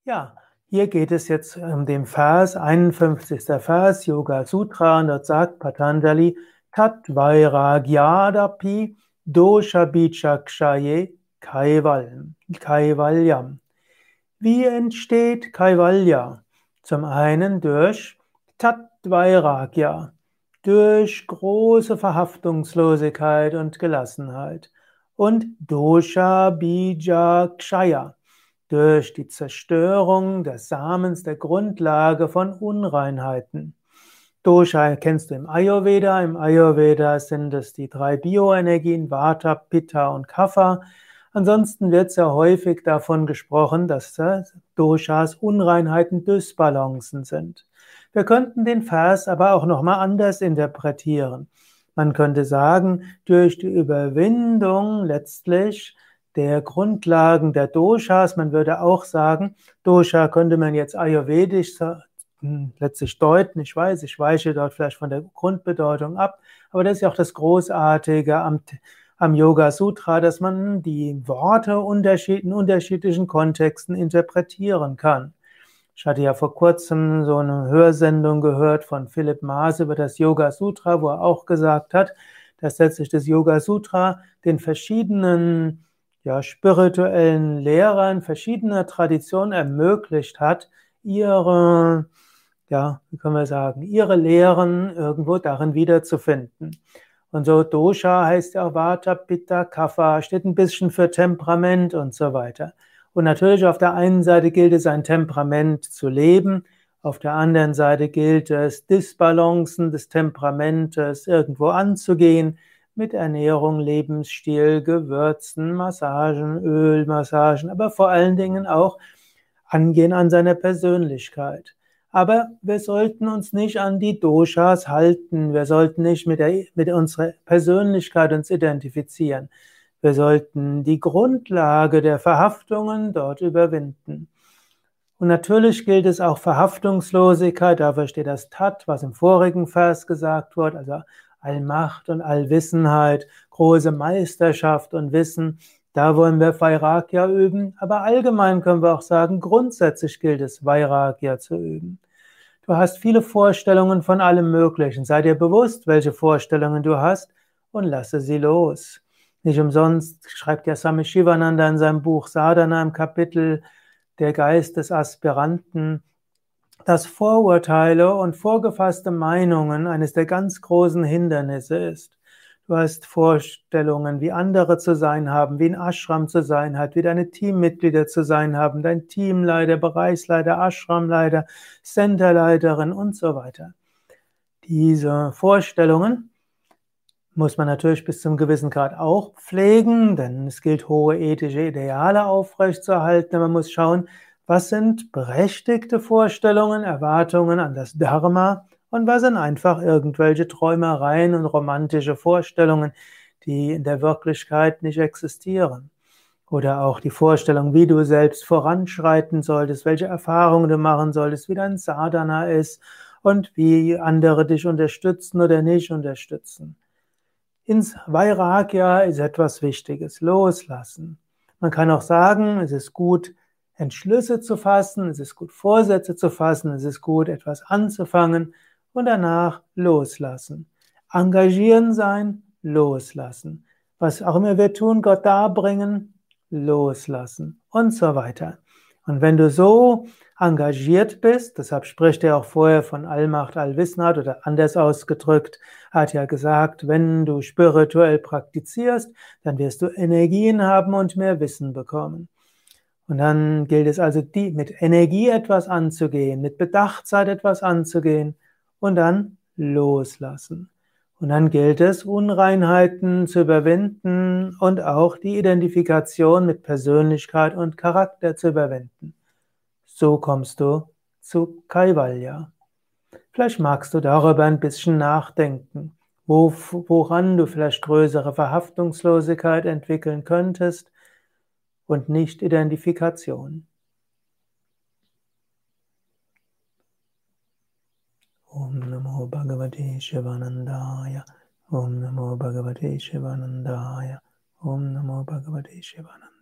Ja, hier geht es jetzt um den Vers, 51. Vers, Yoga Sutra, und dort sagt Patanjali, Tat Vairagyadapi Dosha Bichakshaye Kaivalyam. Wie entsteht Kaivalya? Zum einen durch Tat-Vairagya, durch große Verhaftungslosigkeit und Gelassenheit, und Dosha-Bija-Kshaya, durch die Zerstörung des Samens, der Grundlage von Unreinheiten. Dosha kennst du im Ayurveda. Im Ayurveda sind es die drei Bioenergien, Vata, Pitta und Kapha. Ansonsten wird sehr häufig davon gesprochen, dass Doshas Unreinheiten, Dysbalancen sind. Wir könnten den Vers aber auch nochmal anders interpretieren. Man könnte sagen, durch die Überwindung letztlich der Grundlagen der Doshas, man würde auch sagen, Dosha könnte man jetzt ayurvedisch letztlich deuten. Ich weiß, ich weiche dort vielleicht von der Grundbedeutung ab, aber das ist ja auch das Großartige am Yoga Sutra, dass man die Worte in unterschiedlichen Kontexten interpretieren kann. Ich hatte ja vor kurzem so eine Hörsendung gehört von Philipp Maas über das Yoga Sutra, wo er auch gesagt hat, dass letztlich das Yoga Sutra den verschiedenen spirituellen Lehrern verschiedener Traditionen ermöglicht hat, wie können wir sagen, ihre Lehren irgendwo darin wiederzufinden. Und so Dosha heißt ja auch Vata, Pitta, Kapha, steht ein bisschen für Temperament und so weiter. Und natürlich auf der einen Seite gilt es, ein Temperament zu leben, auf der anderen Seite gilt es, Disbalancen des Temperamentes irgendwo anzugehen, mit Ernährung, Lebensstil, Gewürzen, Massagen, Ölmassagen, aber vor allen Dingen auch angehen an seiner Persönlichkeit. Aber wir sollten uns nicht an die Doshas halten. Wir sollten nicht mit unserer Persönlichkeit uns identifizieren. Wir sollten die Grundlage der Verhaftungen dort überwinden. Und natürlich gilt es auch Verhaftungslosigkeit. Dafür steht das Tat, was im vorigen Vers gesagt wurde, also Allmacht und Allwissenheit, große Meisterschaft und Wissen. Da wollen wir Vairagya üben, aber allgemein können wir auch sagen, grundsätzlich gilt es, Vairagya zu üben. Du hast viele Vorstellungen von allem Möglichen. Sei dir bewusst, welche Vorstellungen du hast, und lasse sie los. Nicht umsonst schreibt ja Swami Shivananda in seinem Buch Sadhana im Kapitel Der Geist des Aspiranten, dass Vorurteile und vorgefasste Meinungen eines der ganz großen Hindernisse ist. Du hast Vorstellungen, wie andere zu sein haben, wie ein Ashram zu sein hat, wie deine Teammitglieder zu sein haben, dein Teamleiter, Bereichsleiter, Ashramleiter, Centerleiterin und so weiter. Diese Vorstellungen muss man natürlich bis zum gewissen Grad auch pflegen, denn es gilt, hohe ethische Ideale aufrechtzuerhalten. Man muss schauen, was sind berechtigte Vorstellungen, Erwartungen an das Dharma und was sind einfach irgendwelche Träumereien und romantische Vorstellungen, die in der Wirklichkeit nicht existieren. Oder auch die Vorstellung, wie du selbst voranschreiten solltest, welche Erfahrungen du machen solltest, wie dein Sadhana ist und wie andere dich unterstützen oder nicht unterstützen. Ins Vairagya ist etwas Wichtiges, loslassen. Man kann auch sagen, es ist gut, Entschlüsse zu fassen, es ist gut, Vorsätze zu fassen, es ist gut, etwas anzufangen und danach loslassen. Engagieren sein, loslassen. Was auch immer wir tun, Gott darbringen, loslassen und so weiter. Und wenn du so engagiert bist, deshalb spricht er auch vorher von Allmacht, Allwissenheit oder anders ausgedrückt, hat ja gesagt, wenn du spirituell praktizierst, dann wirst du Energien haben und mehr Wissen bekommen. Und dann gilt es also, mit Energie etwas anzugehen, mit Bedachtheit etwas anzugehen und dann loslassen. Und dann gilt es, Unreinheiten zu überwinden und auch die Identifikation mit Persönlichkeit und Charakter zu überwinden. So kommst du zu Kaivalya. Vielleicht magst du darüber ein bisschen nachdenken, woran du vielleicht größere Verhaftungslosigkeit entwickeln könntest und nicht Identifikation. Om Namo Bhagavate Shivanandaya. Om Namo Bhagavate Shivanandaya. Om Namo Bhagavate Shivanandaya.